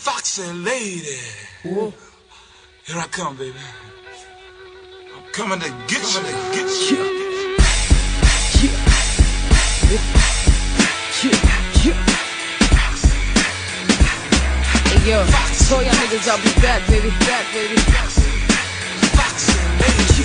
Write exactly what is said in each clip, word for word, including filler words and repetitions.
Foxy lady. Ooh. Here I come, baby. I'm coming to get you, to get you. Yeah. Yeah. Yeah. Yeah. Hey yo, tell y'all niggas I'll be back, baby. Back, baby. Foxy lady.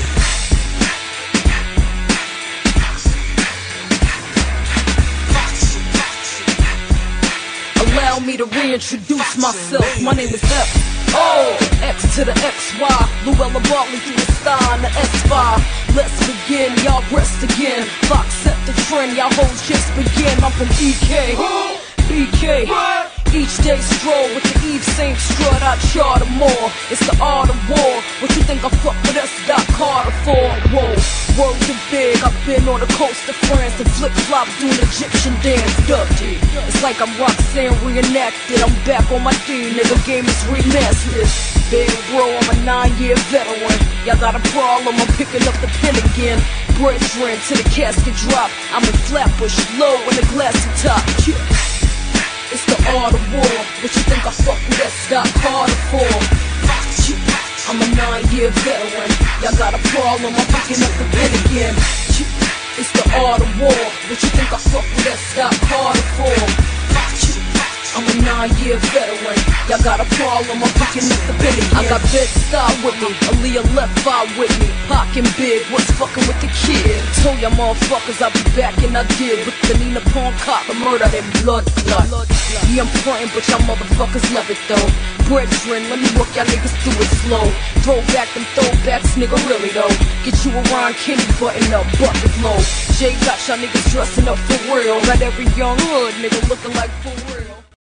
Allow me to reintroduce myself. My name is F. O X to the X Y. Llewellyn Bartley through the star in the S five. Let's begin, y'all rest again. Fox set the trend, y'all hoes just begin. I'm from E K. B K. Each day stroll with the Eve Saint strut, I charter more. It's the art of war. What you think I fuck with us, Doc Carter for? Whoa, words are big. I've been on the coast of France and flip-flops doing Egyptian dance. Dirty. It's like I'm Roxanne reenacted. I'm back on my D, nigga. Game is remastered. Big bro, I'm a nine-year veteran. Y'all got a problem? I'm picking up the pen again. Brethren to the casket drop. I'm in Flatbush, low in the glassy top. Yeah. It's the art of war. What you think I fuck with that Doc Carter for? I'm a nine-year veteran. Y'all got a problem? I'm picking up the pen again. It's the art of war. What you think I fuck with that Doc Carter for? I'm a nine-year veteran. Y'all got a problem? I'm picking up the pen again. I got Bed-Stuy with me, Aaliyah left eye with me. Pockin' big, what's fucking with the kid? Told y'all motherfuckers I'll be back, and I did. With the Nina Palm cop, the murder, and blood flood. Yeah, I'm frontin', but y'all motherfuckers love it though. Brethren, let me walk y'all niggas through it slow. Throw back them throwbacks, nigga, really though. Get you a Ron Kenny button up, bucket low. Jay got y'all niggas dressing up for real. Got every young hood nigga looking like fool.